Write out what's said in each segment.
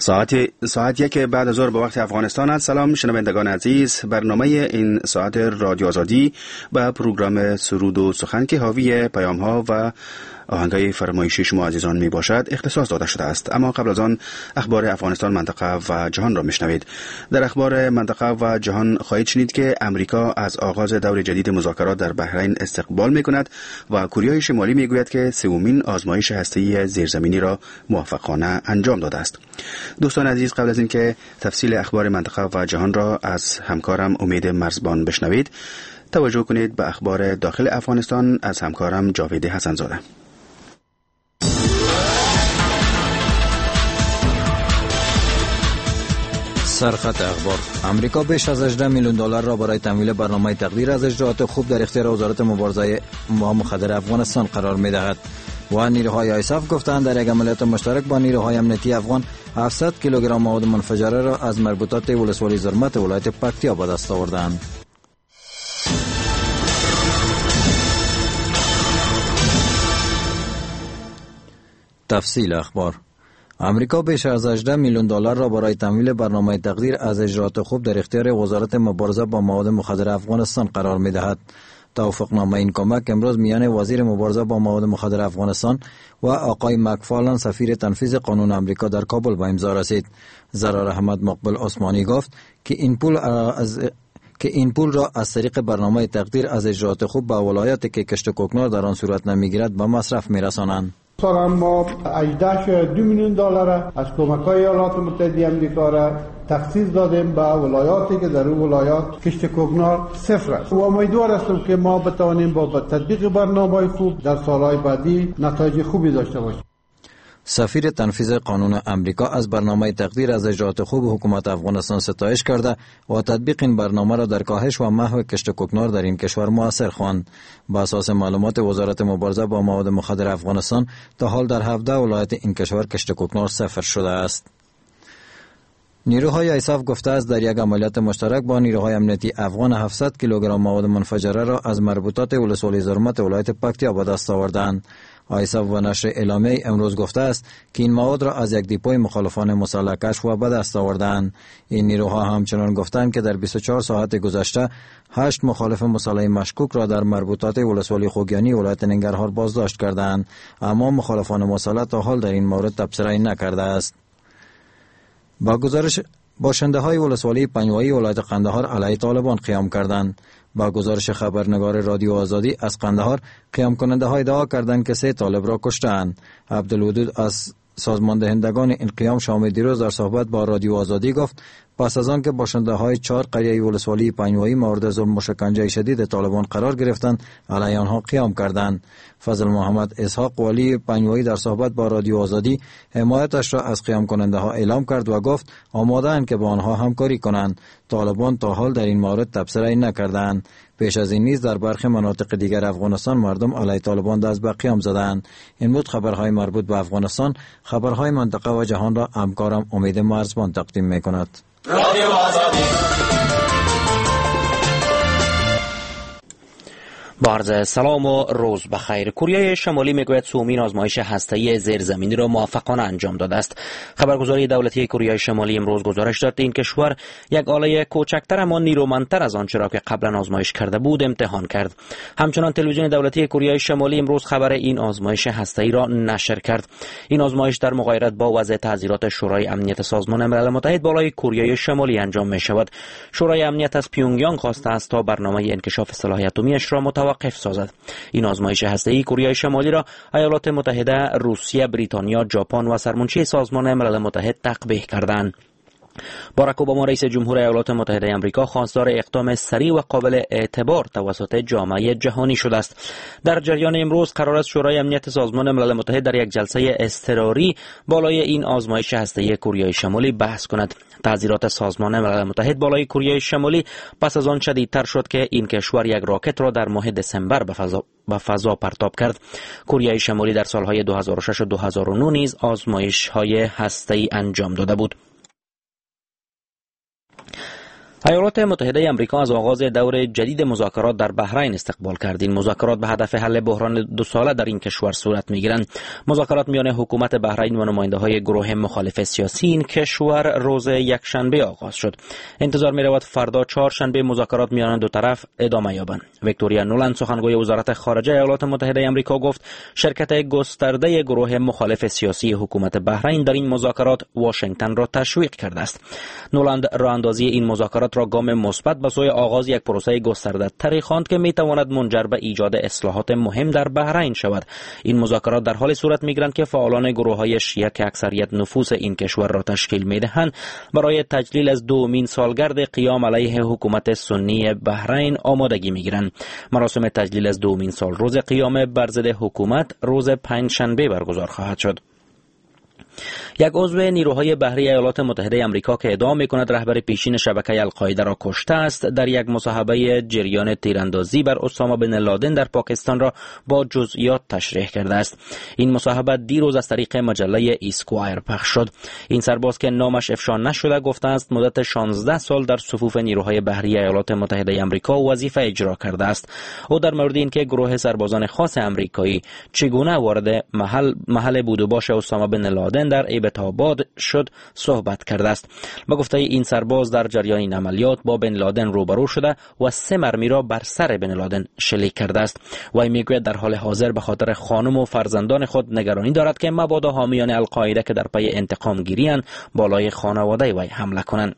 ساعت 1 بعد از ظهر به وقت افغانستان است. سلام شنوندگان عزیز، برنامه این ساعت رادیو آزادی با پروگرام سرود و سخن که حاوی پیام ها و آهنگای فرمایشی شما عزیزان می باشد اختصاص داده شده است. اما قبل از آن اخبار افغانستان، منطقه و جهان را میشنوید. در اخبار منطقه و جهان خواهید شنید که امریکا از آغاز دور جدید مذاکرات در بحرین استقبال می کند و کره شمالی می گوید که سومین آزمایش هسته‌ای زیرزمینی را موفقانه انجام داده است. دوستان عزیز، قبل از اینکه تفصیل اخبار منطقه و جهان را از همکارم امید مرزبان بشنوید، توجه کنید به اخبار داخل افغانستان از همکارم جاوید حسن‌زاده. سرخط اخبار: امریکا بیش از 18 میلیون دلار را برای تمویل برنامه تقدیر از اجراءات خوب در اختیار وزارت مبارزه با مخدر افغانستان قرار می‌دهد. و نیروهای آیساف گفتند در یک عملیات مشترک با نیروهای امنیتی افغان 700 کیلوگرم مواد منفجره را از مربوطات ولسوالی زرمت ولایت پکتیا به دست آوردند. تفصیل اخبار: امریکا بیش از 18 میلیون دلار را برای تمویل برنامه تقدیر از اجراءات خوب در اختیار وزارت مبارزه با مواد مخدر افغانستان قرار می‌دهد. توافقنامه این کمک امروز میان وزیر مبارزه با مواد مخدر افغانستان و آقای مکفارلند سفیر تنفیذ قانون امریکا در کابل به امضا رسید. زرار احمد مقبل عثمانی گفت که این پول را از طریق برنامه تقدیر از اجراءات خوب به ولایاتی که کشت کوکنار در آن صورت نمیگیرد به مصرف میرسانند. سالان ما 18.2 میلیون دلار از کمک‌های ایالات متحده آمریکا را تخصیص دادیم به ولایاتی که در اون ولایات کشت کوکنار صفر است و امیدوار هستم که ما بتوانیم با تطبیق برنامه‌های خوب در سالهای بعدی نتایج خوبی داشته باشیم. سفیر تنفیذ قانون امریکا از برنامه تقدیر از اجراءات خوب حکومت افغانستان ستایش کرده و تطبیق این برنامه را در کاهش و محو کشت کوکنار در این کشور مؤثر خواند. با اساس معلومات وزارت مبارزه با مواد مخدر افغانستان تا حال در 17 ولایت این کشور کشت کوکنار صفر شده است. نیروهای آیساف گفته است در یک عملیات مشترک با نیروهای امنیتی افغان 700 کیلوگرم مواد منفجره را از مربوطات ولسوالی زرمت ولایت پکتیا به دست آوردند. آیساف و نشر اعلامیه امروز گفته است که این مواد را از یک دیپوی مخالفان مسلح کشف و به دست آوردند. این نیروها همچنان گفتند که در 24 ساعت گذشته 8 مخالف مسلح مشکوک را در مربوطات ولسوالی خوگیانی ولایت ننگرهار بازداشت کردند، اما مخالفان مسلح تا حال در این مورد تبصره نکرده است. با گزارش باشنده های ولسوالی پنجوایی ولایت قندهار علیه طالبان قیام کردند. با گزارش خبرنگار رادیو آزادی از قندهار، قیام کننده های ادعا کردند که 3 طالب را کشتند. عبدالودود از سازمان دهندگان این قیام شام دیروز در صحبت با رادیو آزادی گفت پس از آن که باشنده های 4 قریه ولسوالی پنجوایی مورد ظلم و شکنجه شدید طالبان قرار گرفتند، علیه آنها قیام کردند. فضل محمد اسحاق والی پنجوایی در صحبت با رادیو آزادی حمایتش را از قیام کننده ها اعلام کرد و گفت آماده اند که با آنها همکاری کنند. طالبان تا حال در این مورد تبصره نکردند. پیش از این نیز در برخی مناطق دیگر افغانستان مردم علیه طالبان دست به قیام زدند. این بود خبرهای مربوط به افغانستان. خبرهای منطقه و جهان را همکارم امید مرزبان تقدیم می‌کند. رادیو آزادی. با عرض سلام و روز بخیر. کره شمالی میگوید سومین آزمایش هسته‌ای زیرزمینی را موفقانه انجام داده است. خبرگزاری دولتی کره شمالی امروز گزارش داد این کشور یک آله کوچکتر اما نیرومندتر از آنچه را که قبلا آزمایش کرده بود امتحان کرد. همچنان تلویزیون دولتی کره شمالی امروز خبر این آزمایش هسته‌ای را نشر کرد. این آزمایش در مغایرت با وضع تعزیرات شورای امنیت سازمان ملل متحد بالای کره شمالی انجام می شود. شورای امنیت از پیونگیانگ خواسته است تا برنامه انکشاف سلاح اتمیش را متوقف سازد. این آزمایش هسته‌ای کره شمالی را ایالات متحده، روسیه، بریتانیا، ژاپن و سرمنشی سازمان ملل متحد تقبیح کردند. باراک اوباما رئیس جمهور ایالات متحده آمریکا خواستار اقدام سریع و قابل اعتبار توسط جامعه جهانی شده است. در جریان امروز قرار است شورای امنیت سازمان ملل متحد در یک جلسه اضطراری بالای این آزمایش هسته‌ای کره شمالی بحث کند. تعزیرات سازمان ملل متحد بالای کره شمالی پس از آن شدیدتر شد که این کشور یک راکت را در ماه دسامبر به فضا پرتاب کرد. کره شمالی در سالهای 2006 و 2009 نیز آزمایش‌های هسته‌ای انجام داده بود. ایالات متحده آمریکا از آغاز دور جدید مذاکرات در بحرین استقبال کرد. این مذاکرات به هدف حل بحران 2 ساله در این کشور صورت می‌گیرند. مذاکرات میان حکومت بحرین و نماینده‌های گروه مخالف سیاسی این کشور روز یکشنبه آغاز شد. انتظار می‌رود فردا چهارشنبه مذاکرات میان دو طرف ادامه یابند. ویکتوریا نولند سخنگوی وزارت خارجه ایالات متحده آمریکا گفت شرکت گسترده گروه مخالف سیاسی حکومت بحرین در این مذاکرات واشنگتن را تشویق کرده است. نولند راه‌اندازی این مذاکرات را گام مثبت به سوی آغاز یک پروسه گسترده‌تری خواند که میتواند منجر به ایجاد اصلاحات مهم در بحرین شود. این مذاکرات در حال صورت میگیرند که فعالان گروه‌های شیعه که اکثریت نفوس این کشور را تشکیل میدهند برای تجلیل از دومین سالگرد قیام علیه حکومت سنی بحرین آمادگی میگیرند. مراسم تجلیل از دومین سال روز قیام بر ضد حکومت روز پنجشنبه برگزار خواهد شد. یک عضو نیروهای بحری ایالات متحده آمریکا که ادعا می‌کند رهبر پیشین شبکه القاعده را کشته است، در یک مصاحبه جریان تیراندازی بر اسامه بن لادن در پاکستان را با جزئیات تشریح کرده است. این مصاحبه دیروز از طریق مجله اسکوایر پخش شد. این سرباز که نامش افشا نشده گفته است مدت 16 سال در صفوف نیروهای بحری ایالات متحده آمریکا وظیفه اجرا کرده است. او در مورد اینکه گروه سربازان خاص آمریکایی چگونه وارد محل بود و باش اسامه بن لادن در ایبت‌آباد شد صحبت کرده است. با گفته این سرباز در جریان این عملیات با بن لادن روبرو شده و 3 مرمی را بر سر بن لادن شلیک کرده است. وی میگوید در حال حاضر به خاطر خانم و فرزندان خود نگرانی دارد که مبادا حامیان القاعده که در پی انتقام گیری‌اند بالای خانواده وی حمله کنند.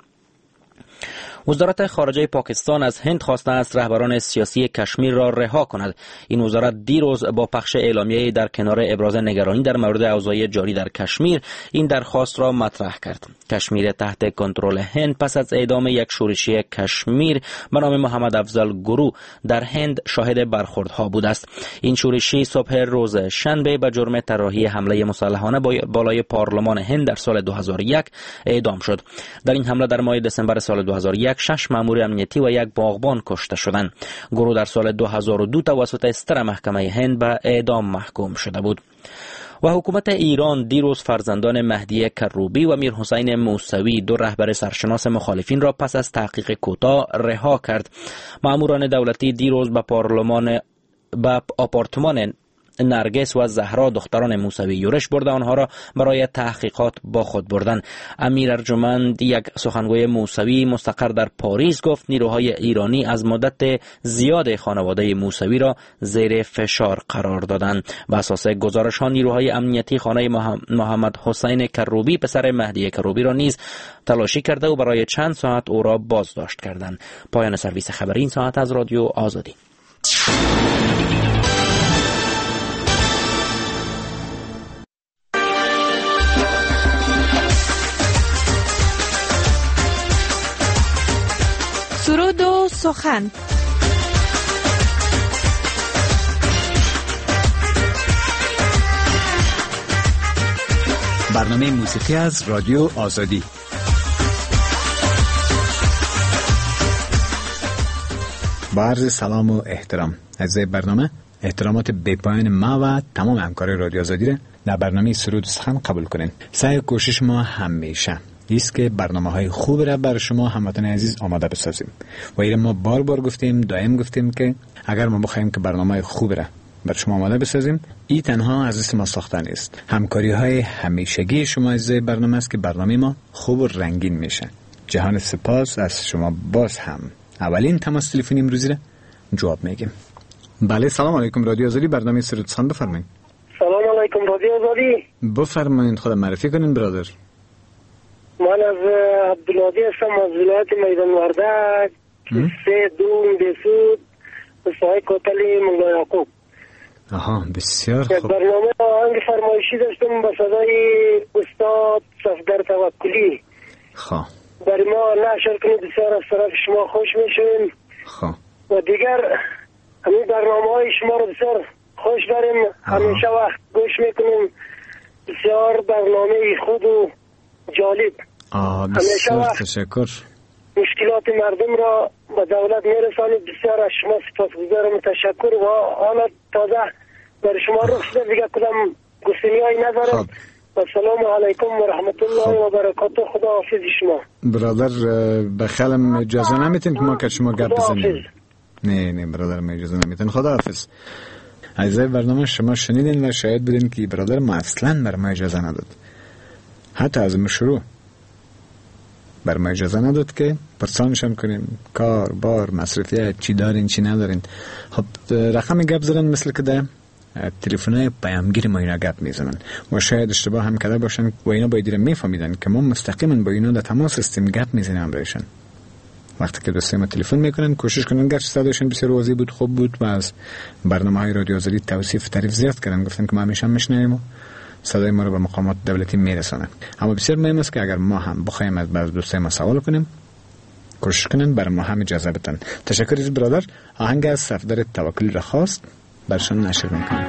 وزارت خارجه پاکستان از هند خواسته است رهبران سیاسی کشمیر را رها کند. این وزارت دیروز با پخش اعلامیه در کنار ابراز نگرانی در مورد اوضاع جاری در کشمیر این درخواست را مطرح کرد. کشمیر تحت کنترل هند پس از اعدام یک شورشی کشمیر به نام محمد افضل گرو در هند شاهد برخوردها بود است. این شورشی صبح روز شنبه به جرم طراحی حمله مسلحانه بالای پارلمان هند در سال 2001 اعدام شد. در این حمله در ماه دسامبر سال 2001 6 مأمور امنیتی و یک باغبان کشته شدند. گرو در سال 2002 توسط استر محکمه هند به اعدام محکوم شده بود. و حکومت ایران دیروز فرزندان مهدی کروبی و میرحسین موسوی 2 رهبر سرشناس مخالفین را پس از تحقیق کوتاه رها کرد. مأموران دولتی دیروز به آپارتمان نرگس و زهرا دختران موسوی یورش برده آنها را برای تحقیقات با خود بردند. امیر ارجمند یک سخنگوی موسوی مستقر در پاریس گفت نیروهای ایرانی از مدت زیاد خانواده موسوی را زیر فشار قرار دادند. بر اساس گزارش ها نیروهای امنیتی خانه محمد حسین کروبی پسر مهدی کروبی را نیز تلاشی کرده و برای چند ساعت او را بازداشت کردند. پایان سرویس خبری این ساعت از رادیو آزادی. سرود و سخن. برنامه موسیقی از رادیو آزادی. با عرض سلام و احترام از برنامه احترامات بپایان ما و تمام همکار رادیو آزادی را در برنامه سرود و سخن قبول کنین. سعی کوشش ما همیشه است که برنامه‌های خوب را برای شما هموطن عزیز آماده بسازیم و این ما بار گفتیم، دائم گفتیم که اگر ما بخوایم که برنامه‌های خوب را برای شما آماده بسازیم این تنها از دست ما ساخته نیست. همکاری‌های همیشگی شما از برنامه است که برنامه ما خوب و رنگین میشه. جهان سپاس از شما. باز هم اولین تماس تلفنی امروزی را جواب میگیم. بله سلام علیکم رادیو آزادی، برنامه سرود سخن بفرمایید. سلام علیکم رادیو آزادی. بفرمایید، خود معرفی کنین برادر. من از عبدالهادی هستم از ولایت میدان وردک، سه دوم بسود سایه کوتلی مولا یعقوب. آها بسیار خوب. برنامه آهنگ فرمایشی داشتم با صدای استاد صفدر توکلی. خواه برای ما نشر کنید، بسیار از طرف شما خوش میشیم. خواه و دیگر همین برنامه های شما رو بسیار خوش داریم. همیشه وقت گوش میکنیم. بسیار برنامه خود و جالب. بسیار تشکر. مشکلات مردم را به دولت میرسانید. بسیار از شما سپاسگزارم. تشکر. و حالا تازه برای شما رخ شده دیگه کدام گفتنی هایی ندارم. السلام علیکم و رحمت الله و برکاته. خدا حافظ شما. برادر بخلم اجازه نمیتین که ما که شما گپ بزنیم؟ نه برادر اجازه نمیتین. خدا حافظ. عزیزای برنامه شما شنیدین و شاید بدین که برادر ما اصلا بر ما اجازه نداد، حتی از شروع بر ما اجازه نداد که پرسانشان کنیم کار بار مصرفیت چی دارین چی ندارین. خب رقم گپ زدن مثل که ده تلفن‌های پیامگیر ما اینا گپ میزنن و شاید اشتباه هم کرده باشن و اینا باید میفهمیدن که ما مستقیما با اینا در تماس هستیم، گپ میزنیم بهشون. وقتی که دوستای ما تلفن میکنن کوشش کنن گرچه صداشون بسیار واضح بود خوب بود و از برنامه‌های رادیو آزادی توصیف تعریف زیاد کردن، گفتن که ما همیشه میشنویم و صدای ما رو به مقامات دولتی میرسونن. اما بسیار مهم است که اگر ما هم بخوایم از دوستای ما سوال کنیم کوشش کنن بر ما هم اجازه بدن. تشکر از برادر. آهنگ از صفدر توکلی را خواست برشان نشر میکنیم.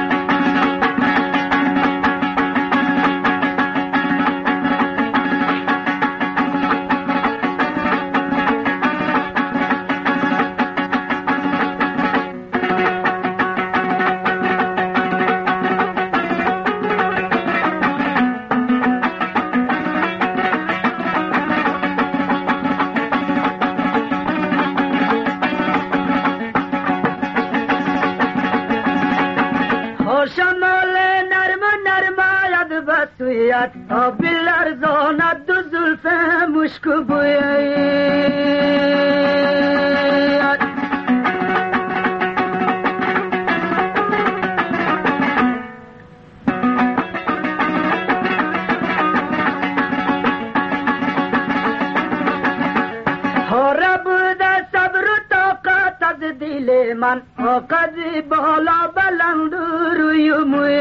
من آقد بالا بلند روی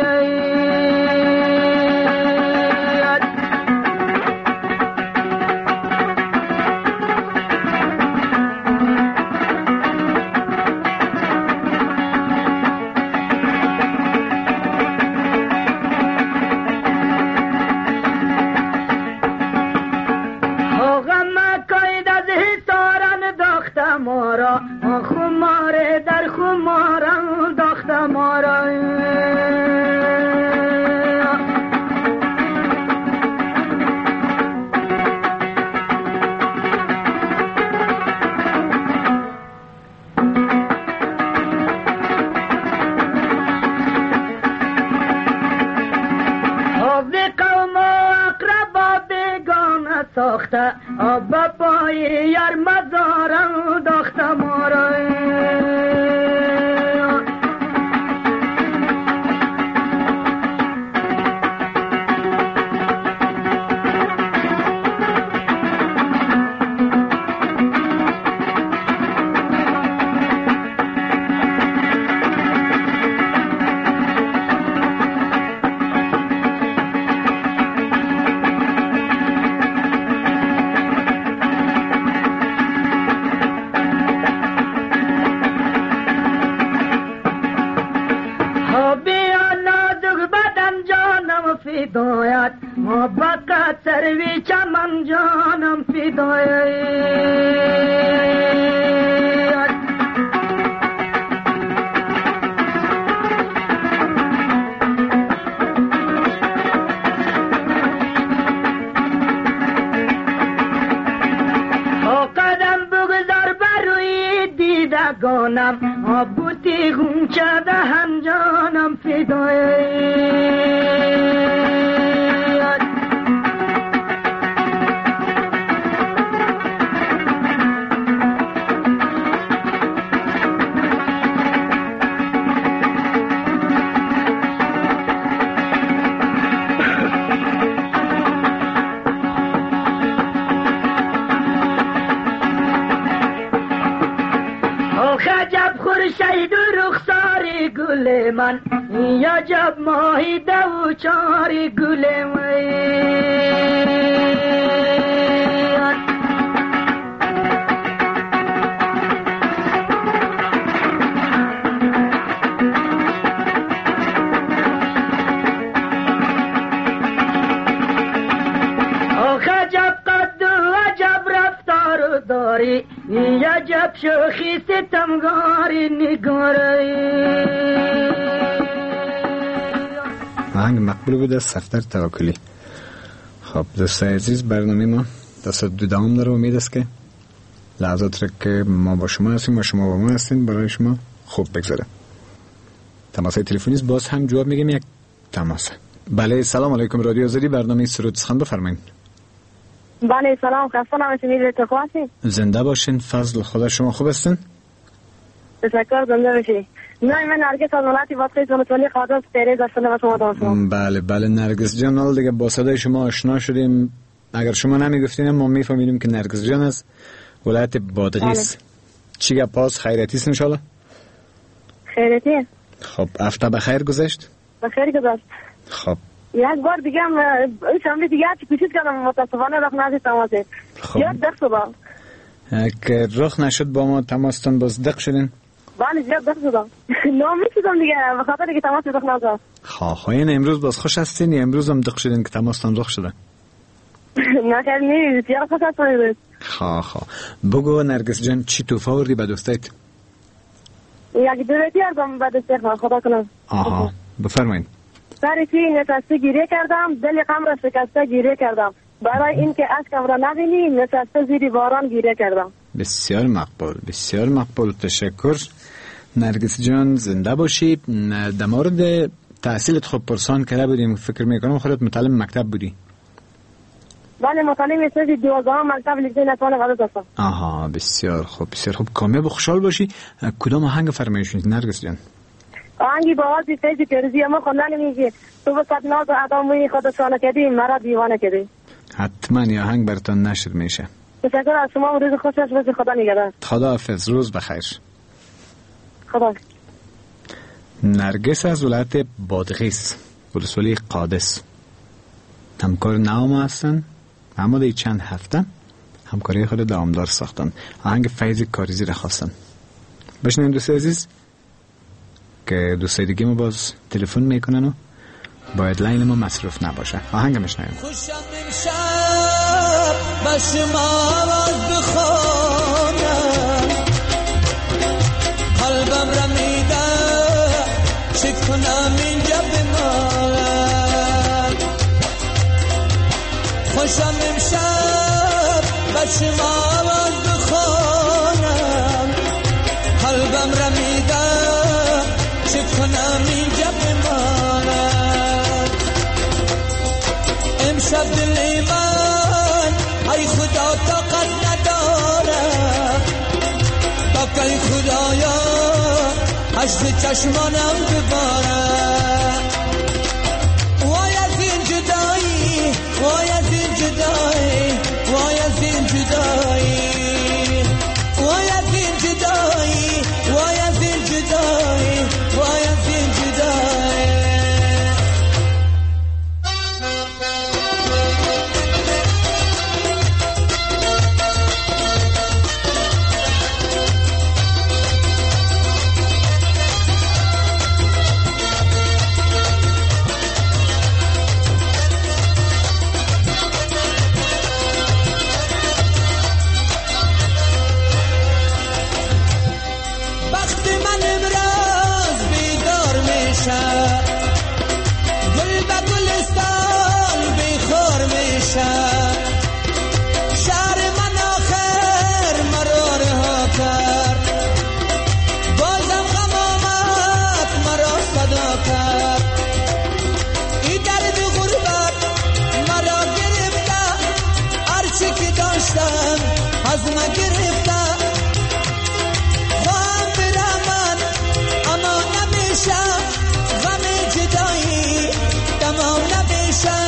مویت آقا مکاید از حسارن داخت مارا خماره در خمارم داخت مارا ساخته آب پای یار مزارم داخته مارا فدایت محبت سروی چمن جانم فدایت قدم بگذار بروی دیدگانم بوتی غنچه دهن جانم فدایت خجب خورشید و رخساری گل من یا جب ماهی دو چاری گل من خجب قد و عجب رفتار داری یا جب شوخی ستمگاری نگاری. آهنگ مقبول بوده، صفدر توکلی. خب دوستای عزیز، برنامه ما دست دوم داره. امید است که لحظات را که ما با شما هستیم و شما با ما هستین برای شما خوب بگذره. تماسای تلفنی باز هم جواب میگیم. یک تماس. بله، سلام علیکم. رادیو آزادی، برنامه سرود سخن، بفرمایید. بله سلام، خسته نباشید. تو خوب هستین؟ زنده باشین. فضل خدا. شما خوب هستین؟ تشکر. زنده باشید. نه، من نرگس از ولایت واسقی زونتولی خاطر تریز هستم و شما دوستان. بله نرگس جان، حالا دیگه با صدای شما آشنا شدیم. اگر شما نمیگفتین ما میفهمیدیم که نرگس جان از ولایت بادغیس. چی گپاس؟ خیریتی است ان شاء الله؟ خیریتی. خب هفته بخیر گذشت؟ بخیر گذشت. خب یک بار دیگه هم شنبه دیگه چی کوشش کردم متاسفانه رخ نشد تماسه. خب زیاد دق شدم. که رخ نشد با ما تماستان، باز دق شدین؟ بله زیاد دق شدم. ناامید شدم دیگه به خاطر اینکه تماس رخ نشد. خواهین امروز باز خوش هستین یا امروز هم دق شدین که تماستان رخ شده؟ نه خیلی نیست، بسیار خوش هستم. بگو نرگس جان، چی توفه آوردی به دوستایت؟ یک دویتی ازم به دوستای خدا کنم. آها بفرمایید. سر چی نشسته گیره کردم، دل غم را شکسته گیره کردم، برای اینکه اشکم را نبینی نشسته زیر باران گیره کردم. بسیار مقبول. تشکر نرگس جان، زنده باشی. در مورد تحصیلت خب پرسان کرده بودیم، فکر میکنم خودت متعلم مکتب بودی. بله متعلم سنف 12 مکتب لیسه نتوان غلط هستم. آها بسیار خوب. کامیاب و خوشحال باشی. کدام آهنگ فرمایش می‌کنی نرگس جان؟ آهنگی با آواز فیض پیروزی ما خوندن میگه تو به صد ناز و اداموی خود سانه کردی مرا دیوانه کردی. حتما این آهنگ براتون نشر میشه. تشکر از شما. روز خوش باشه. خدا نگهدار. خداحافظ. روز بخیر. خدا. نرگس از ولایت بادغیس، ولسوالی قادس، همکار نام هستن. اما در چند هفته همکاری خود دوامدار ساختن. آهنگ فیض کاریزی را خواستن. بشنویم دوست عزیز که دوستای دیگه ما باز تلفن میکنن و باید لاین ما مصروف نباشه. آهنگ میشنویم. خوشم امشب بس آواز بخونم، قلبم را میده چه کنم اینجا بمانم. خوشم امشب بس آواز بخونم، قلبم را میده چه کنم اینجا بمانم. امشب دل من ای خدا طاقت نداره، تا که خدایا عشق چشمانم بباره. وای از این جدایی، وای از این جدایی، وای از این جدایی، وای از این جدایی، وای از این جدایی، وای از این جدایی. گل به گلستان بیخور میشه، شهر من آخر مرا رها کرد، بازم غم آمد مرا صدا کرد. این درد غربت مرا گرفته، هرچی که داشتم از من گرفته. خواهم برم من اما نمیشه، غم جدایی تمام نمیشه.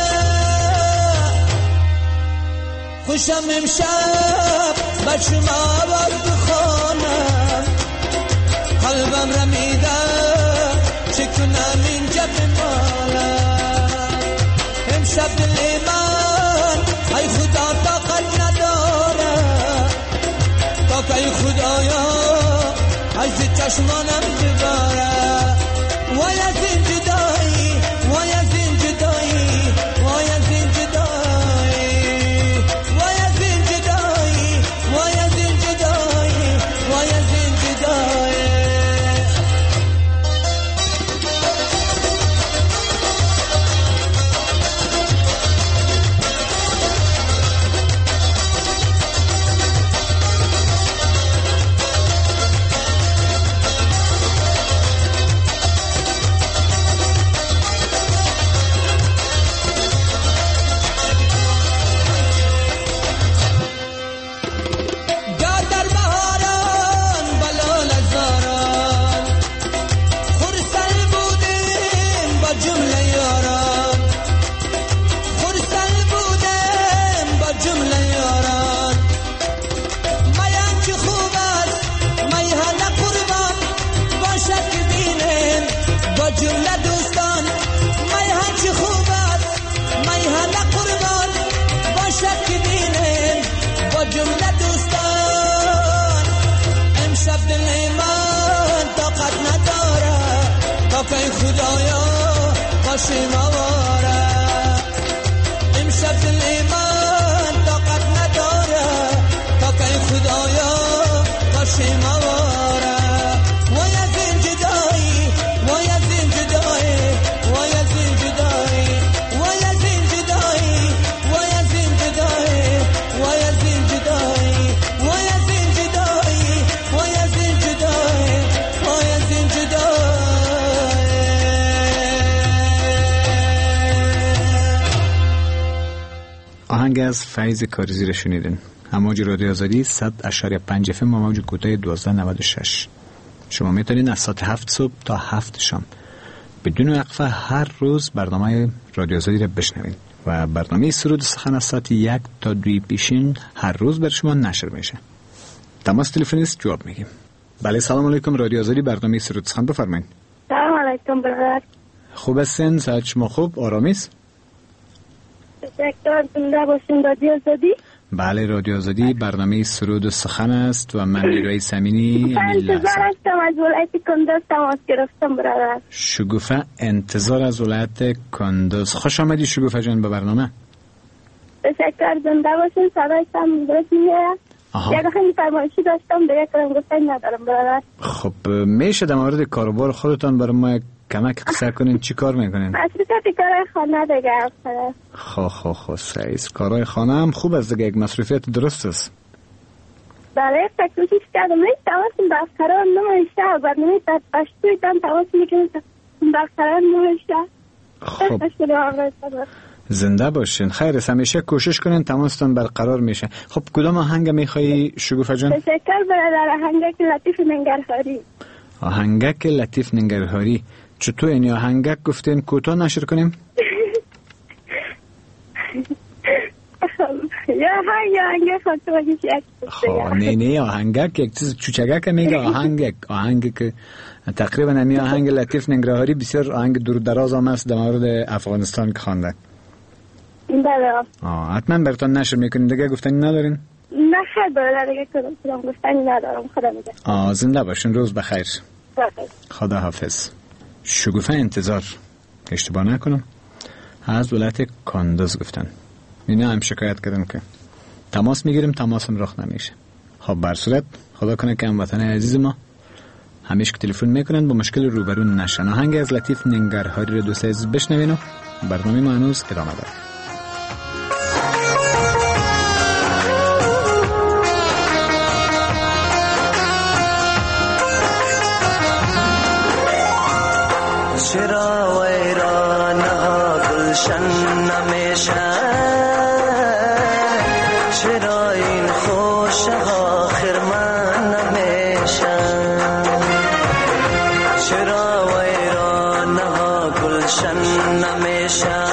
خوشم امشب به شما آواز بخونم، قلبم را میده چه کنم اینجا بمانم. امشب دل من ای خدا طاقت نداره، تا که ای خدایا از چشمانم بباره. وای از این جدایی، وای از این جدایی، وای از این جدایی، وای از این جدایی، وای از این جدایی، وای از این جدایی. باشه مواره امشب دل من طاقت نداره تا که خدایا باشه مواره وای از این جدایی وای از این جدایی وای از این جدایی وای از این جدایی وای از این جدایی وای از این جدایی وای از این جدایی وای از این جدایی وای از این جدایی. آهنگ از فیض کاریزی را شنیدین. امواج رادیو آزادی 100.5 FM و موج کوتاه 1296. شما میتونید از ساعت 7 صبح تا 7 شام بدون وقفه هر روز برنامه رادیو آزادی را بشنوید و برنامه سرود سخن از ساعت 1 تا 2 پیشین هر روز بر شما نشر میشه. تماس تلفنی است، جواب میگیم. بله سلام علیکم، رادیو آزادی برنامه سرود سخن بفرمایید. سلام علیکم برادر. خوب هستین؟ صحت شما خوب؟ آرامی است؟ تشکر. زنده باشین رادیو آزادی. بله رادیو آزادی برنامه سرود و سخن است و من نیروی سمینی انتظار هستم از ولایت کندوز تماس گرفتم برادر. شگوفه انتظار از ولایت کندوز. خوش آمدی شگوفه جان به برنامه. تشکر. زنده باشین. صدایتم درست میاد. یک خیلی فرمایشی داشتم به یک کلام گفتن ندارم برادر. خب میشه در مورد کاروبار خودتان برای ما کمک قصه کنین؟ چی کار میکنین؟ مصروفیت کارهای خانه دیگه. خب صحیح. کارهای خانه هم خوب است دیگه، یک مصروفیت درست است. بله کوشش کردم تماس برقرار نمیشه. برنامه پشتوی دم تماس میکنم برقرار نمیشه. خب زنده باشین. خیر است، همیشه کوشش کنین تماستان برقرار میشه. خب کدام آهنگ میخوایی شگوفه جان؟ تشکر برادر. آهنگک لطیف ننگرهاری. آهنگک لطیف ننگرهاری. چطور این آهنگک گفتین کوتاه نشر کنیم؟ یا آهنگک خب نه آهنگک یک چیز چوچگک میگه. آهنگ که تقریبا همی آهنگ لطیف ننگرهاری بسیار آهنگ دور دراز هم است در مورد افغانستان که خوانده. بله. حتما براتون نشر میکنین دیگه. گفتنی ندارین؟ نه خیر برادر دیگه کدام گفتنی ندارم. خدا میگه. زنده باشین. روز بخیر. بخیر. خدا حافظ. شگوفه انتظار اشتباه نکنم از ولایت کندوز گفتن. اینا هم شکایت کردن که تماس میگیریم تماسم راه نمیشه. خب بر صورت خدا کنه که هموطن عزیز ما همیشه که تلفن میکنن با مشکل روبرو نشن. آهنگ از لطیف ننگرهاری رو دوست عزیز بشنوین و برنامه ما هنوز ادامه داره. چرا ویران ها گلشن نمیشه؟ چرا این خوش ها خرمن نمیشه؟ چرا ویران ها گلشن نمیشه؟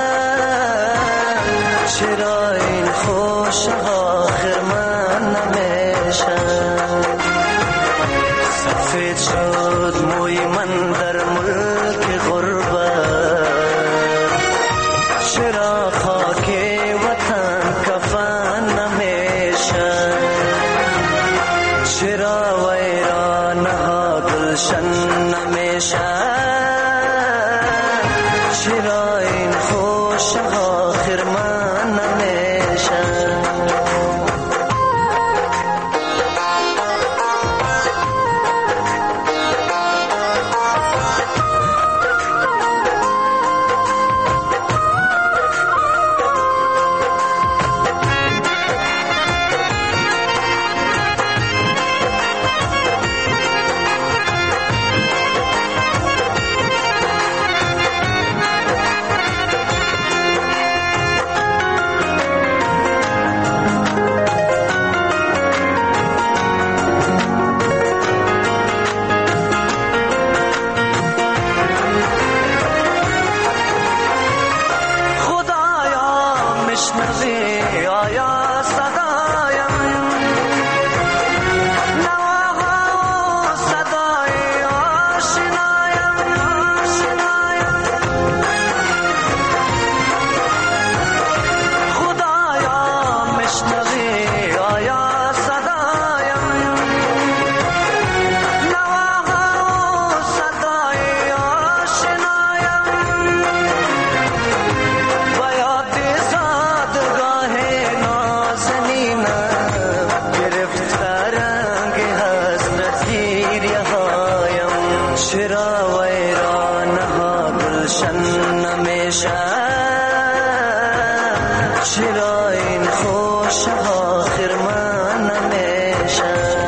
چرا این خوش ها خرمن نمیشه؟ سفید شد موی من در ملک غربت. چرا خاک وطن کفن نمیشه؟ چرا ویران ها گلشن نمیشه؟ چرا این خوش ها خرمن نمیشه؟ چرا این خوش آخر من نمیشم.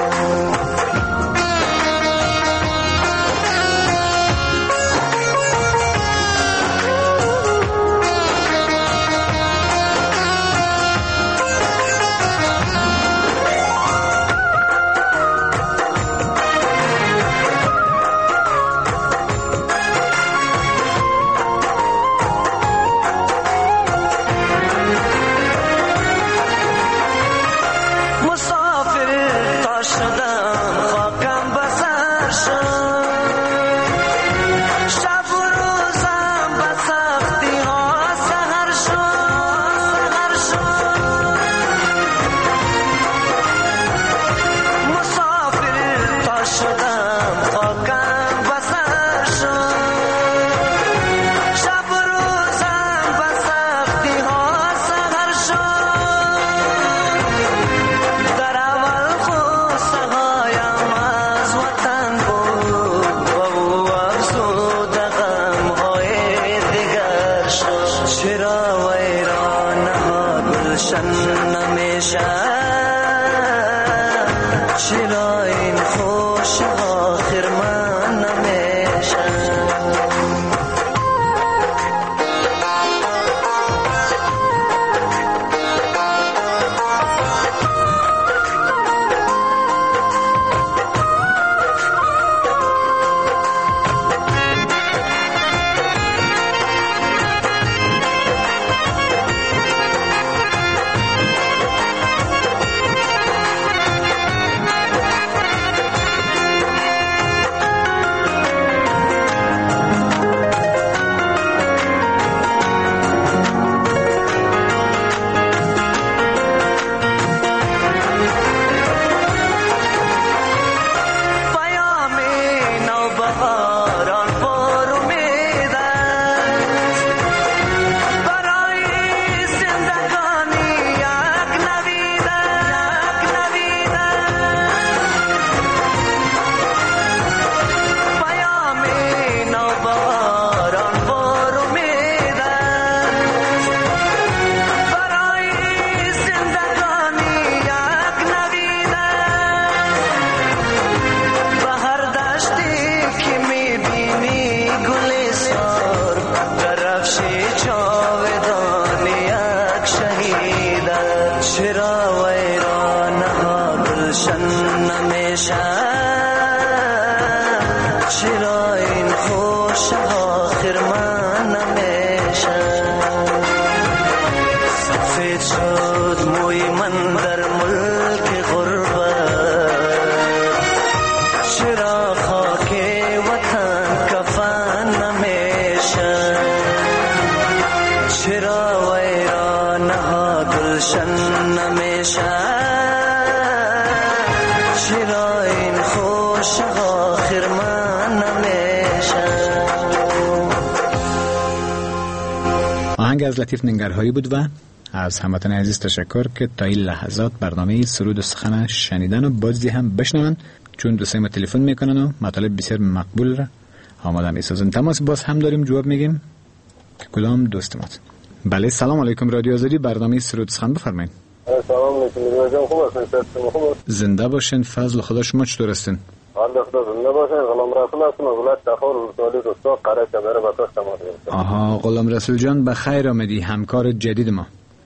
آهنگ از لطیف ننگرهایی بود و از هموطن عزیز تشکر که تا این لحظات برنامه سرود و سخن شنیدن و بازی هم بشنون، چون دو سه ما تلفن میکنن و مطالب بسیار مقبول را آماده میسازن. تماس باز هم داریم، جواب میگیم که کدام دوست مات. بله سلام علیکم، رادیو آزادی، برنامه سرود و سخن بفرمایید. سلام علیکم، میرزا خوب هستین؟ خوب. زنده باشین، فضل خدا. شما چطور هستین؟ الله خدا زنده باشین. غلام رسول هستم از ولایت تخار ولسوالی روستا قره کبیر بساس تماس گرفتم. آها غلام رسول جان بخیر آمدی، همکار جدید ما.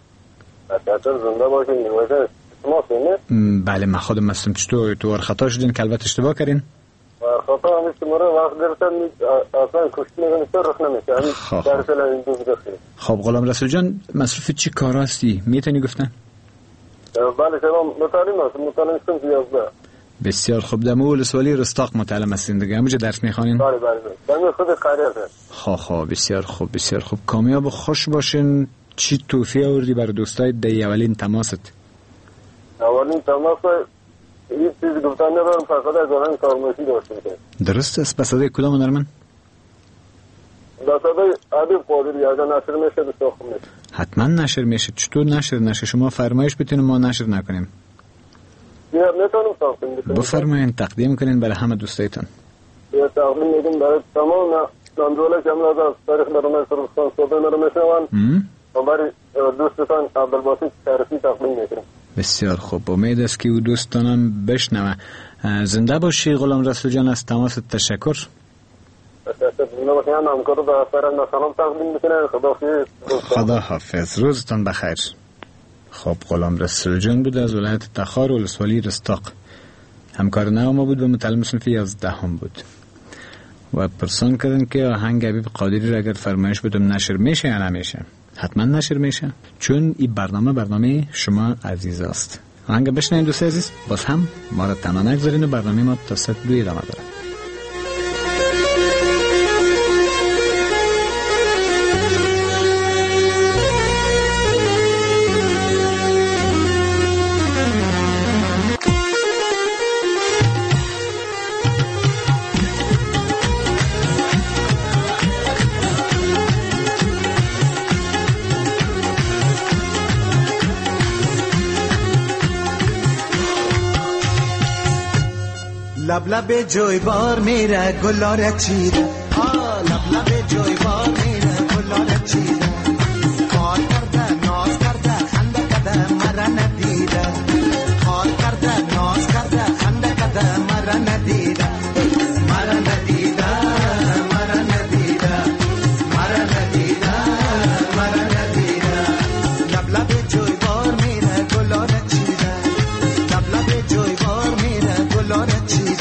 چطور زنده باشین میرزا؟ شما سینه؟ بله من خودم هستم. چطور تو خطا شدین که البته اشتباه کردین؟ خطا همیشه مرا وقت گرفتن اصلا کشتی میگن چرا رخ نمیشه. درس این دو بدخیم. خب غلام رسول جان مصروف چی کار هستی؟ میتونی گفتن؟ بله شما متعلم هستم، متعلم هستم که 11. بسیار خوب. در ولسوالی رستاق متعلم هستین دیگه، همونجا درس میخوانین؟ بله من خود قریه هستم. خب بسیار خوب بسیار خوب. کامیاب و خوش باشین. چی توفیه آوردی برای دوستای دی اولین تماست؟ اولین تماس این چیز گفتن ندارم، فقط از آهنگ کارموشی داشتیم. درست است. به صدای کدام هنرمند؟ به صدای عادل قادری. اگر نشر میشه بسیار خوب میشه. حتما نشر میشه. چطور نشر؟ شما فرمایش بتونیم ما نشر نکنیم. بفرمایین تقدیم کنین برای همه دوستایتان. تقدیم میگم برای تمام نامزوله که امروز از تاریخ برنامه سرودستان صحبه مرا میشنون و برای دوستتان عبدالباسط شریفی تقدیم میکنم. بسیار خوب، امید است که او دوستانم بشنوه. زنده باشی غلام رسول جان، از تماس تشکر. خدا حافظ، روزتان بخیر. خب غلام رسول جان بود از ولایت تخار ولسوالی رستاق، همکار نو ما بود و متعلم صنف 11 بود و پرسان کردن که آهنگ حبیب قادری را اگر فرمایش بدم نشر میشه یا نمیشه. حتما نشر میشه، چون این برنامه شما عزیز است. آهنگ بشنوید دوست عزیز، باز هم ما را تنها نگذارین و برنامه ما تا ساعت 2 ادامه داره. لب لب جویبار میره گلاره چیده، لب لب جویبار میره گلاره چیده، کار کرده ناز کرده خنده کرده مرا ندیده، کار کرده ناز کرده خنده کرده مرا ندیده، مرا ندیده مرا ندیده مرا ندیده مرا ندیده. لب لب جویبار میره گلاره چیده، لب لب جویبار میره گلاره چیده،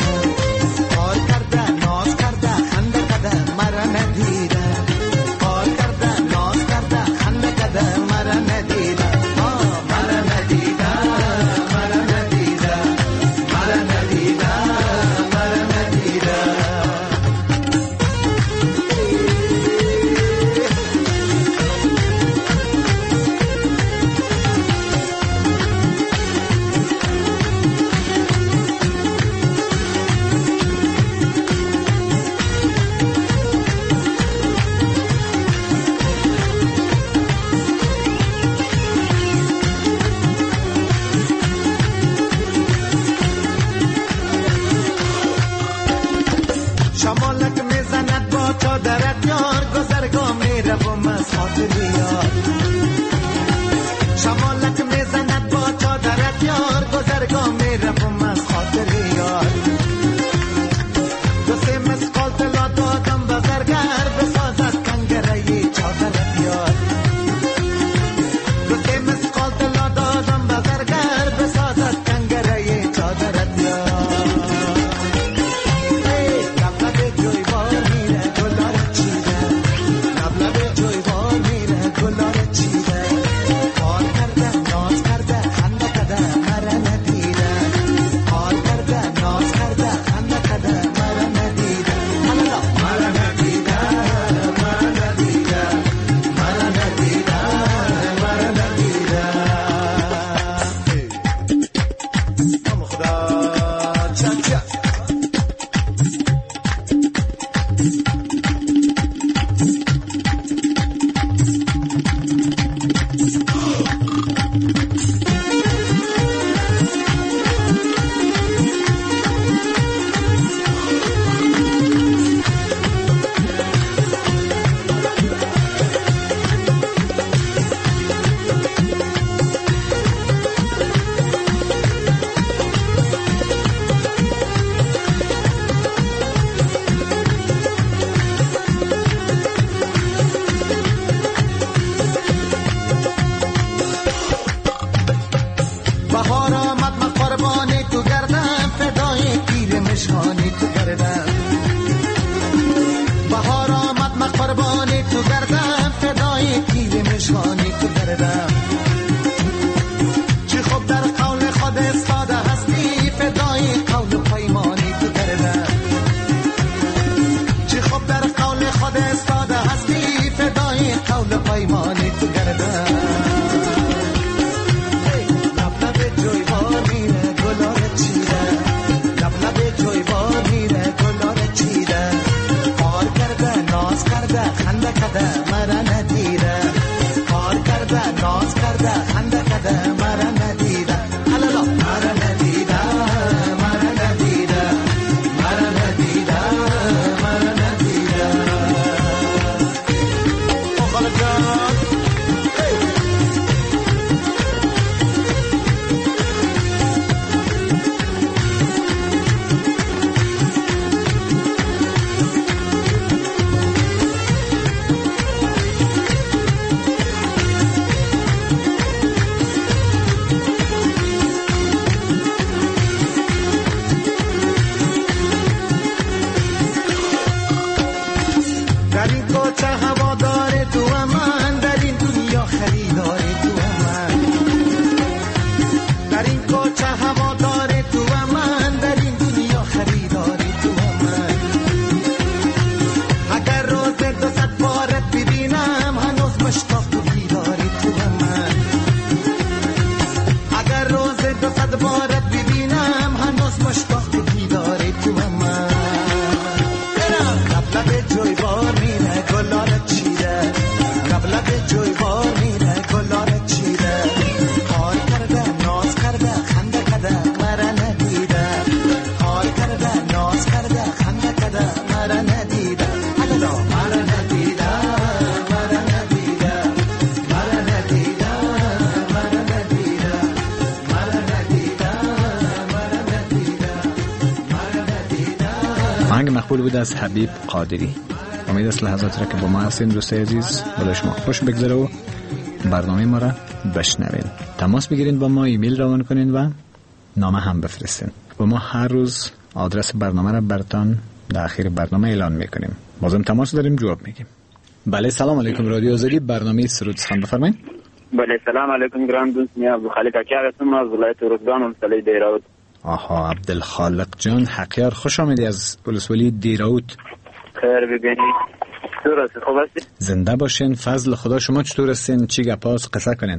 آهنگ مقبول بود از حبیب قادری. امید است لحظاتی را که با ما هستین دوستای عزیز برای شما خوش بگذره و برنامه ما را بشنوین. تماس بگیرین با ما، ایمیل روان کنین و نامه هم بفرستین و ما هر روز آدرس برنامه را براتون در اخیر برنامه اعلان میکنیم. بازم تماس داریم، جواب میگیم. بله سلام علیکم، رادیو آزادی، برنامه سرود سخن بفرمایید. بله سلام علیکم گران دوست، می عبدالخالق اکیار هستم از ولایت رودگان ولسوالی دیراوت. آها عبدالخالق جان حقیار، خوش آمدی از ولسوالی دیراوت. خیر ببینید، چطور هستی؟ خوب هستی؟ زنده باشین، فضل خدا. شما چطور هستین؟ چی گپاست؟ قصه کنین.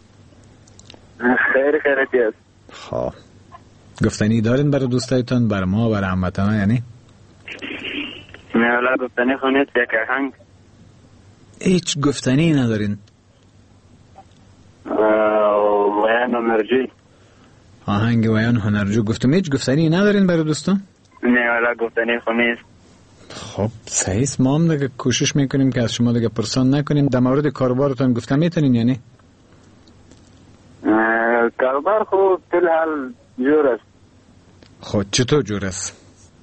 خیرتی است. خب گفتنی دارین برای دوستایتون، برای ما، برای هموطنا؟ یعنی نه والا گفتنی خونید یک آهنگ. هیچ گفتنی ندارین؟ ویان هنرجوی. آهنگ ویان هنرجو گفتم. هیچ گفتنی ندارین برای دوستان؟ نه والا گفتنی خونید. خب صحیح، ما هم دیگه کوشش میکنیم که از شما دیگه پرسان نکنیم. در مورد کاروبارتون گفتن میتونین یعنی؟ کاروبار خوب تل حال جور است. خب چطور جور است؟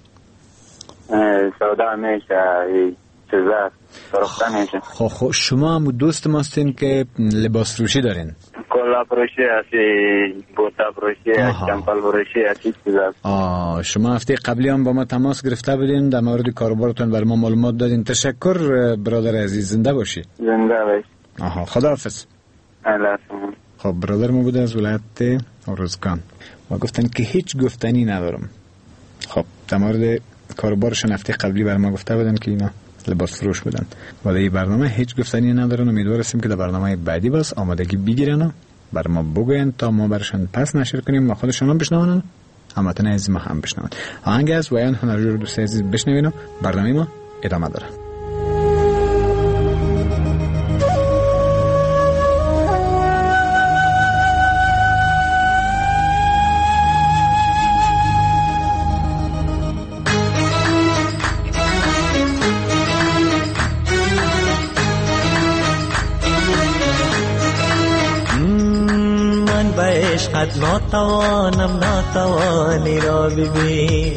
سودا میشه، چیزا فروختن میشه. خب شما هم دوست ماستین که لباس فروشی دارین؟ کلا فروشی هستی، بوتا فروشی هستی، چمپل فروشی هستی چیزا. شما هفته قبلی هم با ما تماس گرفته بودین، در مورد کاروبارتون برای ما معلومات دادین. تشکر برادر عزیز، زنده باشی. زنده باشی. خداحافظ. خب برادر ما بوده از ولایت رودگان و گفتن که هیچ گفتنی ندارم. خب در مورد کاروبارشون هفته قبلی برای ما گفته بودن که اینا لباس فروش بودن و در این برنامه هیچ گفتنی ندارن. امیدوار هستیم که در برنامه بعدی باز آمادگی بگیرن و برای ما بگوین تا ما برشان پس نشر کنیم و خودشون هم بشنون، هموطن عزیز ما هم بشنون. آهنگ از ویان هنرجو رو دوست عزیز بشنوین و برنامه ما ادامه داره. عشقت ناتوانی را ببین،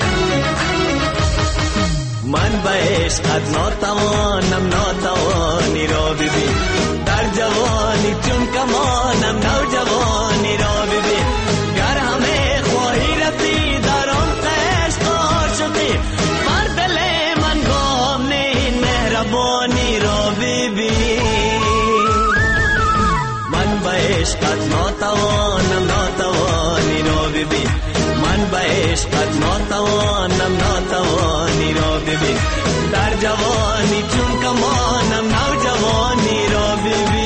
من به عشقت ناتوانی را ببین، در جوانی چون کمانم نوجوانی را ببین، گر همه خواهی رسی در عمق عشق عاشقی، بر دل من گام نه این مهربانی را ببین، من به عشقت ناتوانی را ببین، من به عشقت ناتوانی را ببین، در جوانی چون کمانم نوجوانی را ببین.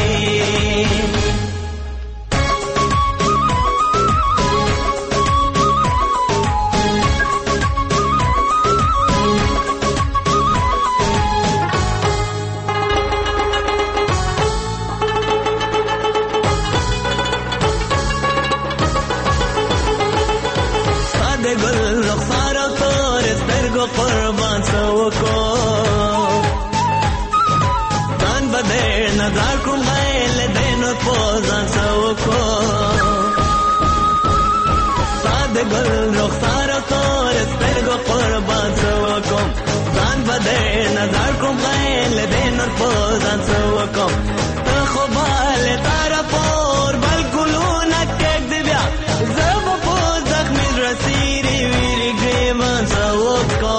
قربان سوکو دان بده نظر کن غیل دین و پوزان سوکو ساده گل رخسار کور استرگو قربان سوکو دان بده نظر کن غیل دین و پوزان سوکو تخبال طرفور بل گلونک کک دبیا زب پوز زخمی رسیری ویری گریمان سوکو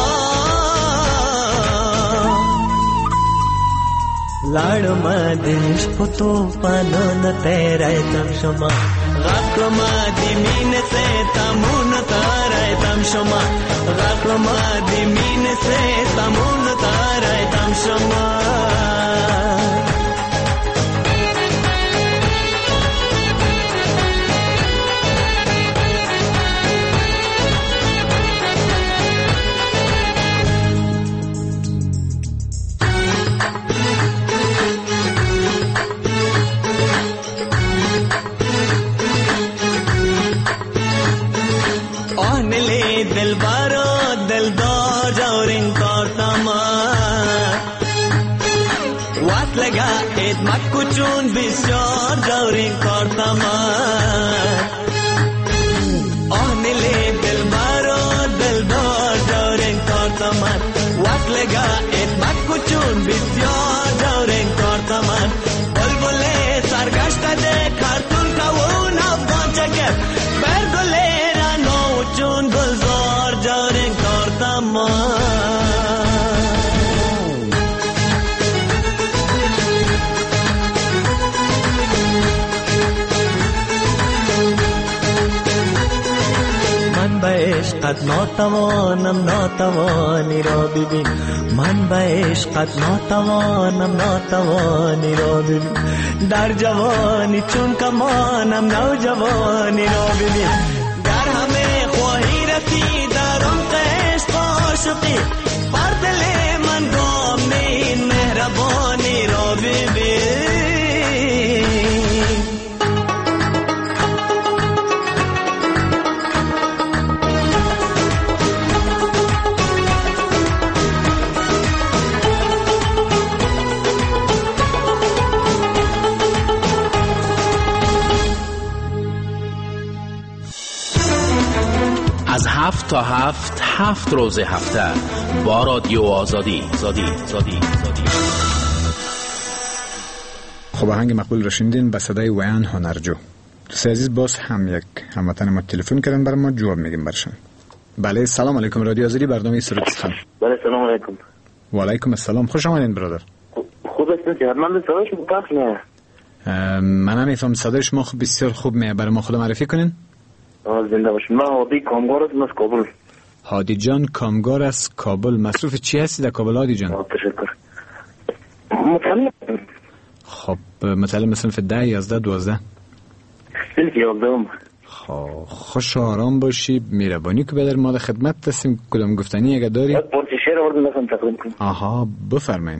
लाड़ मदेश पुतो पानो न तेरे तम शमा गाकमा दिमीन से तमुन तारे तम शमा गाकमा दिमीन से तमुन तारे तम शमा दिल बारो दिल दो जौरिन कोर्तमा वात लगा इत मक्कुचून बिस्योर जौरिन कोर्तमा ओहनिले दिल बारो दिल दो जौरिन بسیار دورین کارت من بلبل سرگشته ده کارتون کون افغان چکر برگل رنو چون گلزار دورین کارت من به عشقت ناتوانم ناتوانی را ببین من به عشقت ناتوانم ناتوانی را ببین در جوانی چون کمانم نوجوانی را ببین در همه خواهی رسی در عمق عشق عاشقی بر دل من گام این مهربانی را ببین از 7 تا 7 روز هفته با رادیو آزادی. خب آهنگ مقبول رو شنیدین به صدای ویان هنرجو. دوست عزیز باز هم یک هموطن ما تلفن کردن برای ما جواب میدیم برشان. بله سلام علیکم رادیو آزادی برنامه سرود سخن. بله سلام علیکم. و علیکم السلام خوش آمدین برادر. خوب هستین؟ حتما صدای شما پخش نه. من هم میفهم صدای شما بسیار خوب میاد برای ما خود معرفی کنین. زنده باشین. من هادی کامگار هستم از کابل. هادی جان کامگار از کابل. مصروف چی هستی در کابل هادی جان؟ تشکر. مطالعه. خب مطالعه مثلا في 10 11 12 سلکی 11. خب خوش و آرام باشی مهربانی که بدر ما در خدمت هستیم. کدام گفتنی اگه داری؟ پارچه شعر آوردم مثلا تقدیم کنم. آها بفرمایید.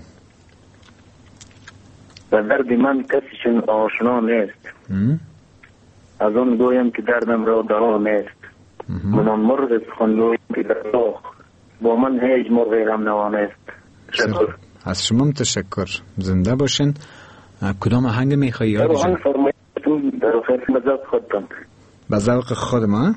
در درد من کسی چون آشنا نیست. از آن گویم که دردم را دوا نیست. من آن مرغ سخنگویم که در راه با من هیچ مرغ غم نوا نیست. تشکر. از شما تشکر. زنده باشین. کدام آهنگ میخوایی یادی جان؟ آهنگ فرمایتون در خیلی بذوق خودتان. بذوق خود ما؟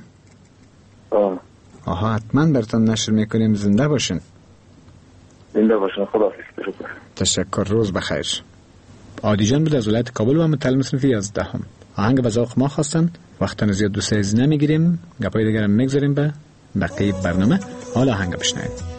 آها حتما براتون نشر میکنیم. زنده باشین. زنده باشین. خداحافظ. تشکر. روز بخیر. هادی جان بود از ولایت کابل و مطلع مصنف 11. آهنگ بذوق ما خواستن. وقتا زیاد دوست عزیز نمیگیریم. گپای دیگر هم میگذاریم به بقیه برنامه. حالا آهنگ بشنوید.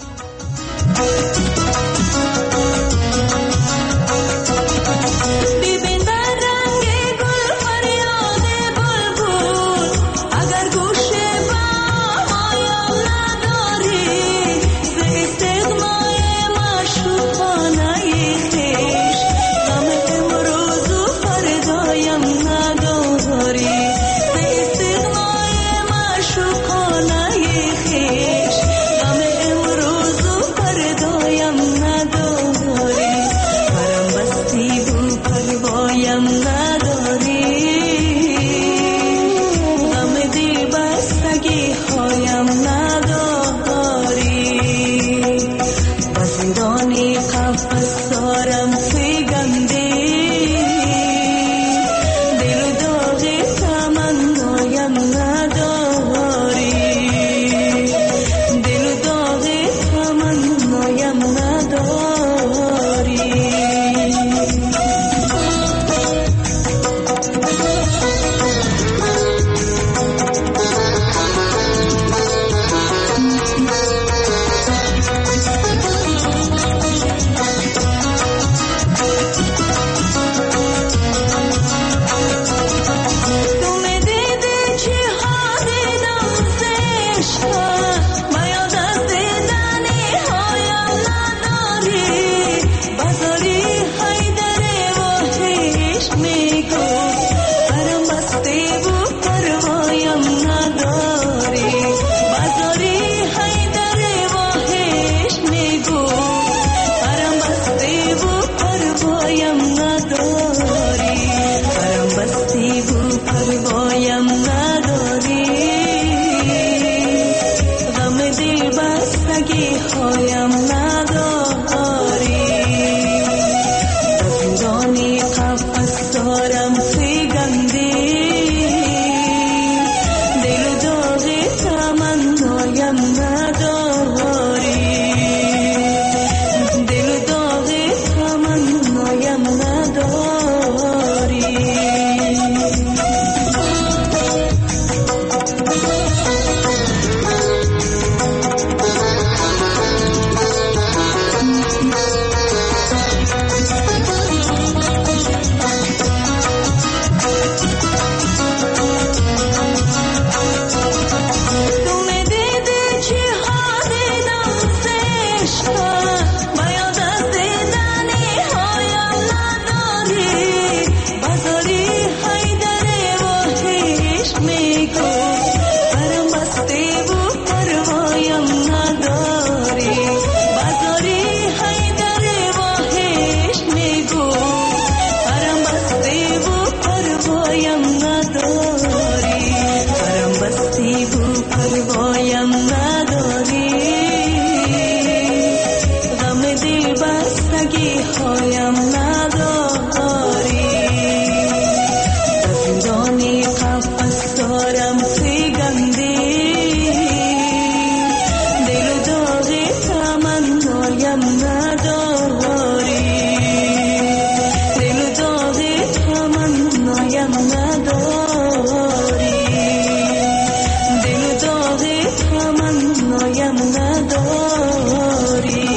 تمنایم نداری دل و داغ تمنایم نداری.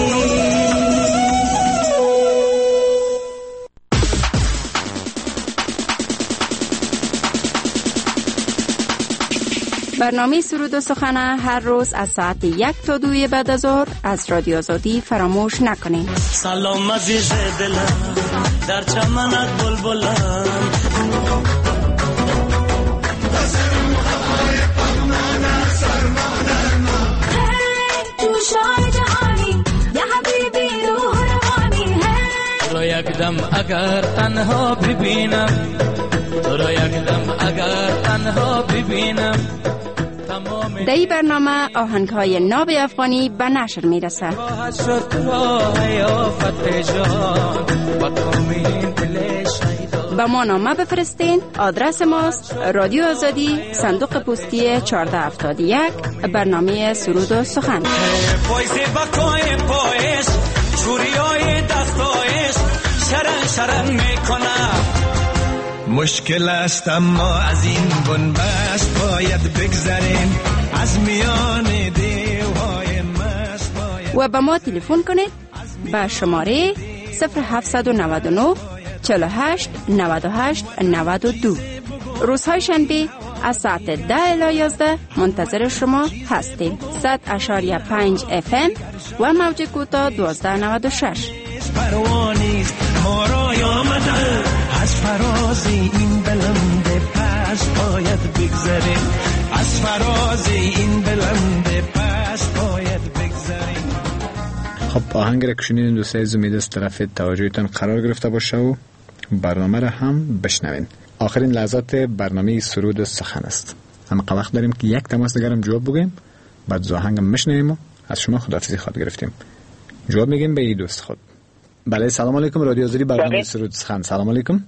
برنامه سرود و سخن هر روز از ساعت 1 تا 2 بعد از ظهر از رادیو آزادی فراموش نکنید. سلام عزیز دلم در چمنت بلبلم تو شای جهانی یا حبیبی روح روانی تو را یک دم اگر تنها ببینم تو را یک دم اگر تنها ببینم. در این برنامه آهنگ‌های ناب افغانی به نشر میرسه. با ما نامه بفرستین. آدرس ماست رادیو آزادی، صندوق پستی 1471، برنامه سرود و سخن. مشکل است اما از این بنبست باید بگذریم از میان دیوهای مست باید. و به ما تلفن کنید به شماره 0799 48 98 92. روزهای شنبه از ساعت 10 الی 11 منتظر شما هستیم. 100.5 FM و موج کوتاه 1296. پروانیست ما را آمده از فراز این بلند پس باید بگذریم از فراز این بلند پس باید بگذریم. خب آهنگ را که شنیدین دوستای امید از طرف توجهتان قرار گرفته باشه و برنامه را هم بشنوین. آخرین لحظات برنامه سرود و سخن است. اما وقت داریم که یک تماس دیگرم جواب بگیم، بعد آهنگ میشنویم و از شما خداحافظی خواد گرفتیم. جواب میگیم به این دوست خود. بله سلام علیکم، رادیو آزادی برنامه سرود سخن. سلام علیکم.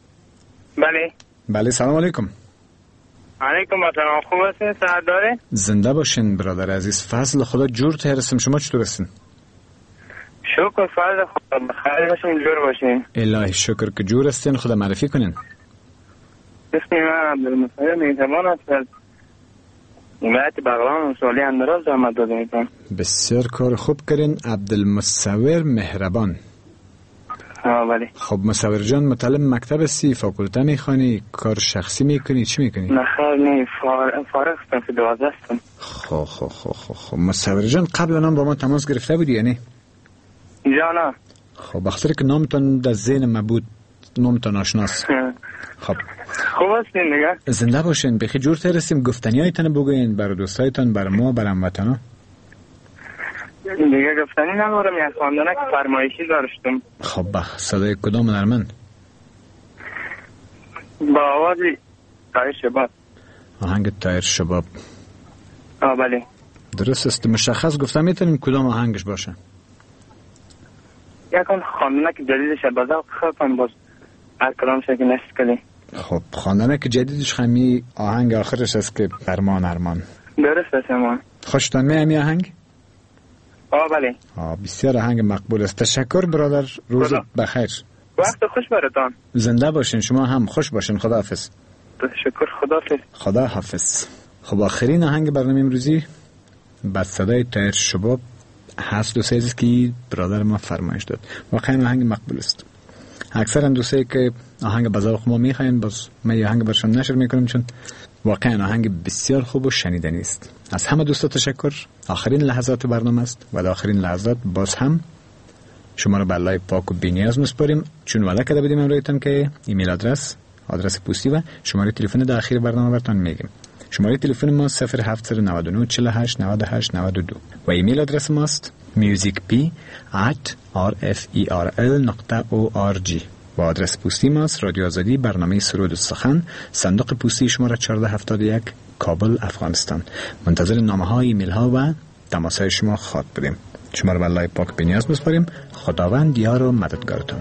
بله سلام علیکم. علیکم السلام. خوب هستین؟ صحت داره؟ زنده باشین برادر عزیز. فضل خدا جور هستم. شما چطور هستین؟ شکر فضل خدا بخیر باشین، جور باشین. الهی شکر که جور هستین. خدا معرفی کنین. اسم من عبدالمصور میتمان است از ولایت بغلان سالی اندراز زحمت داده میکنم. بسیار کار خوب کردین. عبدالمصور مهربان. بله. خب مصور جان متعلم مکتب هستی، فاکولته میخوانی، کار شخصی میکنی، چی میکنی؟ نه خیر فارغ هستم که 12 هستم. خب مصور جان قبلا هم با ما تماس گرفته بودی یعنی؟ نه. خب بخاطر که نامتان در ذهن ما بود، نامتان آشناست. خب خوب هستین دیگه؟ زنده باشین. بخی جور ترسیم گفتنی هایتان بگوین بر دوستایتان، بر ما، بر هموطنا. دیگه گفتنی ندارم. یک خواندنه که فرمایشی داشتم. خب صدای کدام هنرمند؟ با آواز طاهر شباب. آهنگ طاهر شباب. بله درست است. مشخص گفتم میتونیم کدام آهنگش باشه؟ یکان خواندنه که جدیدش بازه خواهد باز هر کلام شکل نشت کلی. خب خواندنه که جدیدش خمی آهنگ آخرش است که فرمان ارمان. درست است امان. خوشتان می آهنگ؟ بله. بسیار آهنگ مقبول است. تشکر برادر، روز بخیر. وقت خوش براتان. زنده باشین. شما هم خوش باشین. خداحافظ. تشکر. خداحافظ. خب آخرین آهنگ برنامه امروزی با صدای طاهر شباب هست. دوستایی است که برادر ما فرمایش داد. واقعا آهنگ مقبول است. اکثرا دوستایی که آهنگ بازار ما میخواین، باز من آهنگ برشون نشر میکنم چون واقعا آهنگ بسیار خوب و شنیدنی است. از همه دوستا تشکر. آخرین لحظات برنامه است و در آخرین لحظات باز هم شما را به الله پاک و بی‌نیاز میسپاریم. چون وعده کرده بودیم امروزتان که ایمیل آدرس پستی و شماره تلفن در اخیر برنامه براتون میگیم. شماره تلفن ما 0799 48 98 92 و ایمیل آدرس ماست musicp@rferl.org و آدرس پستی ماست رادیو آزادی برنامه سرود و سخن، صندوق پستی شماره 1471 کابل افغانستان. منتظر نامه‌ها، ایمیل‌ها و تماس‌های شما خواهد بودیم. شما را به الله پاک بی‌نیاز می‌سپاریم. خداوند یار و مددگارتان.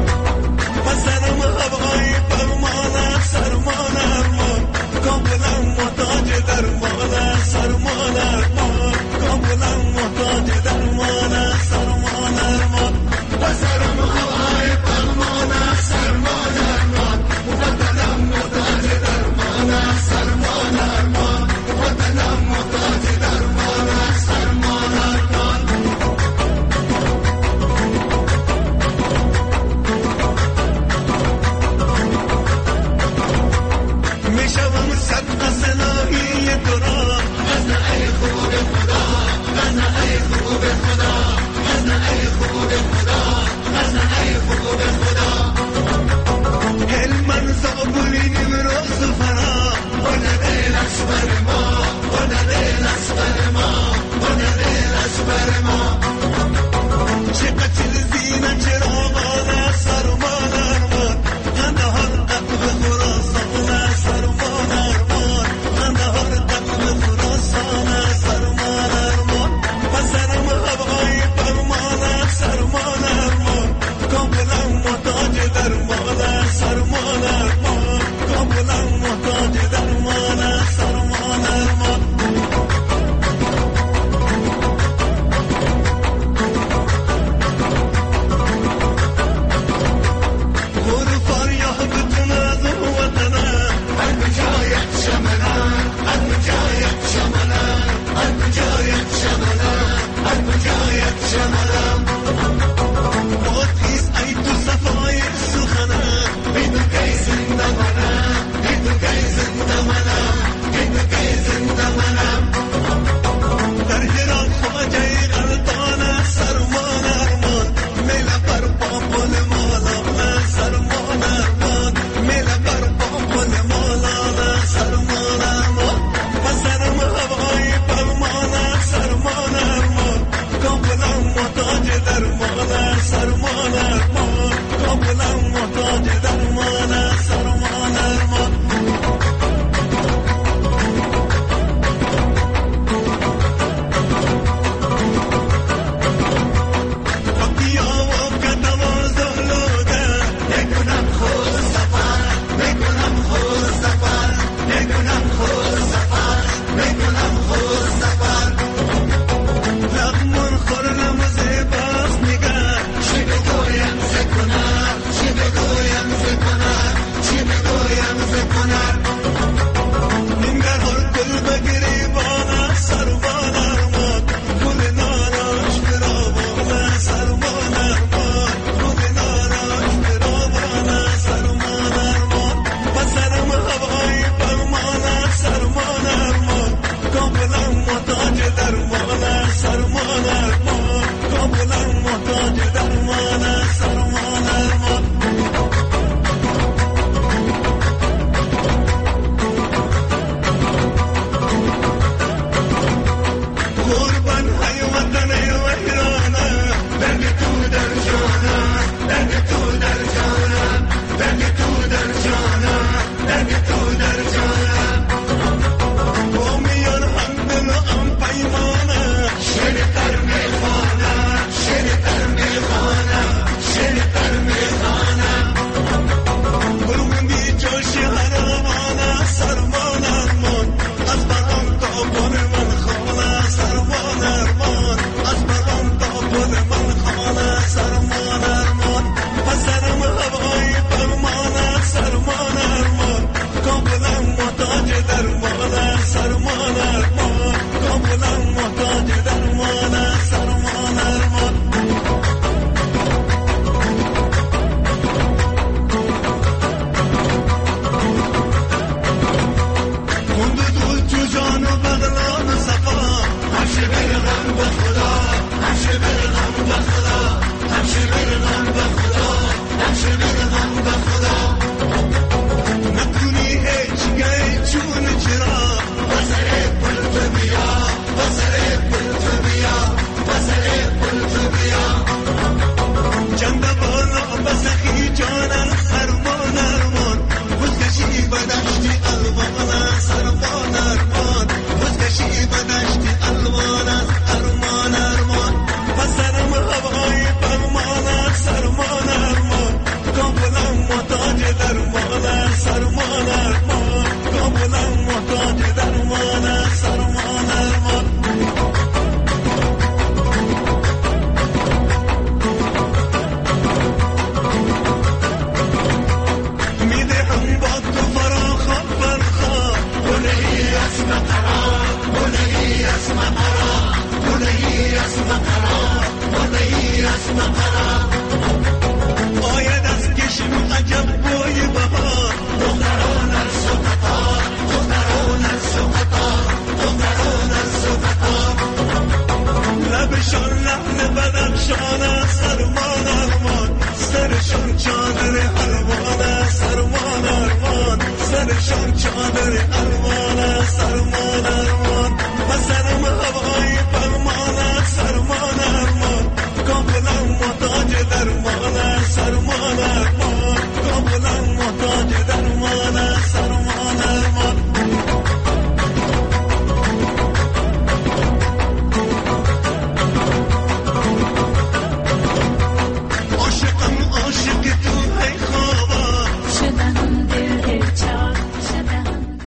سرمان پناهی تو را غزه ای خوب خدا غزه ای خوب خدا غزه ای خوب خدا غزه ای خوب خدا هلمن زابولی نمروز فرا ونده لشبر ما ونده لشبر ما ونده لشبر ما چه قتل زینه چراغان سرمان ارمان قندهار قلب خراسان سرمان ارمان قندهار قلب خراسان سرمان ارمان پسرم هوای فرمان سرمان ارمان کاملا محتاج درمان سرمان ارمان کاملا محتاج درمان سرمان ارمان باید از کشم عجب بوی